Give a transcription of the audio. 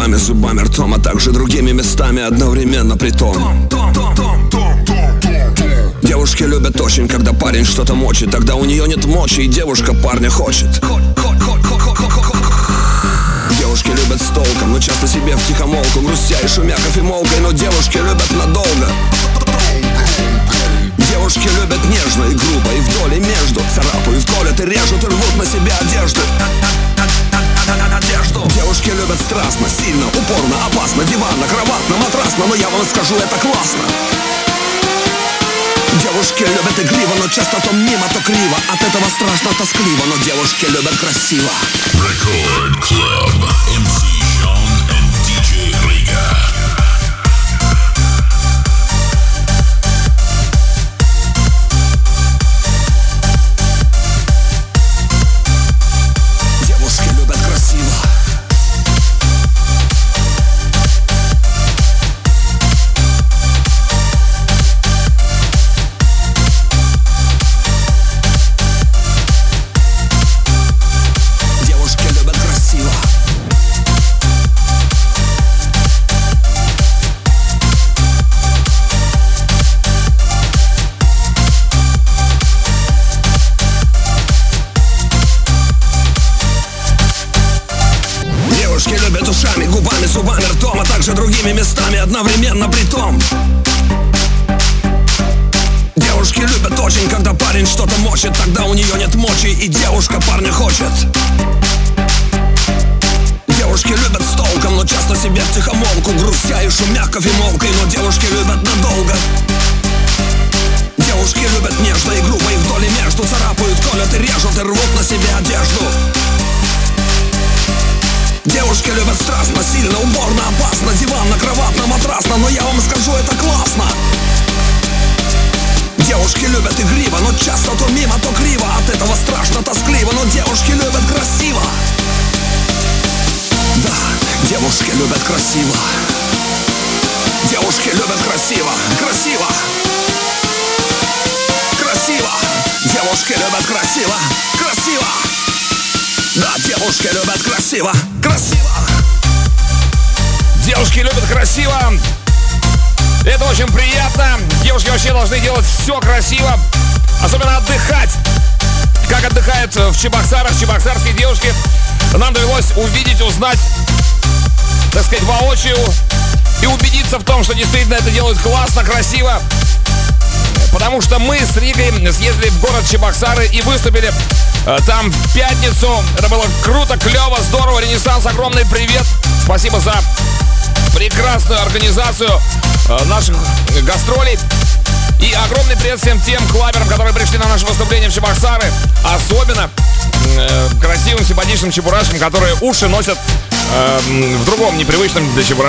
губами, зубами, ртом, а также другими местами одновременно притом. Девушки любят очень, когда парень что-то мочит. Тогда у нее нет мочи, и девушка парня хочет. Девушки любят с толком, но часто себе втихомолку, грустя и шумя кофемолкой, но девушки любят надолго. Девушки любят нежно и грубо, и вдоль и между царапают, колят и режут, и рвут на себе одежду. Девушки любят страстно, сильно, упорно, опасно, диванно, кроватно, матрасно, но я вам скажу, это классно. Девушки любят игриво, но часто то мимо, то криво. От этого страшно тоскливо, но девушки любят красиво. Record Club. MC Sean and DJ Riga. Девушки любят красиво. Девушки любят ушами, губами, зубами, ртом, а также другими местами одновременно притом. Девушки любят очень, когда парень что-то мочит. Тогда у нее нет мочи, и девушка парня хочет. Девушки любят с толком, но часто себе втихомолку, грустя и шумя кофемолкой, но девушки любят надолго. Девушки любят нежно и грубо, и вдоль и между царапают, колят и режут, и рвут на себе одежду. Девушки любят страстно, сильно, упорно, опасно, диванно, кроватно, матрасно, но я вам скажу, это классно. Девушки любят игриво, но часто то мимо, то криво. От этого страшно тоскливо, но девушки любят красиво. Да, девушки любят красиво. Девушки любят красиво, красиво. Красиво. Девушки любят красиво, красиво. Да, девушки любят красиво, красиво. Девушки любят красиво. Это очень приятно. Девушки вообще должны делать все красиво. Особенно отдыхать. Как отдыхают в Чебоксарах чебоксарские девушки. Нам довелось увидеть, узнать, так сказать, воочию. И убедиться в том, что действительно это делают классно, красиво. Потому что мы с Ригой съездили в город Чебоксары и выступили там в пятницу. Это было круто, клево, здорово. Ренессанс, огромный привет. Спасибо за прекрасную организацию наших гастролей. И огромный привет всем тем клаберам, которые пришли на наше выступление в Чебоксары. Особенно красивым, симпатичным чебурашкам, которые уши носят в другом непривычном для чебурашек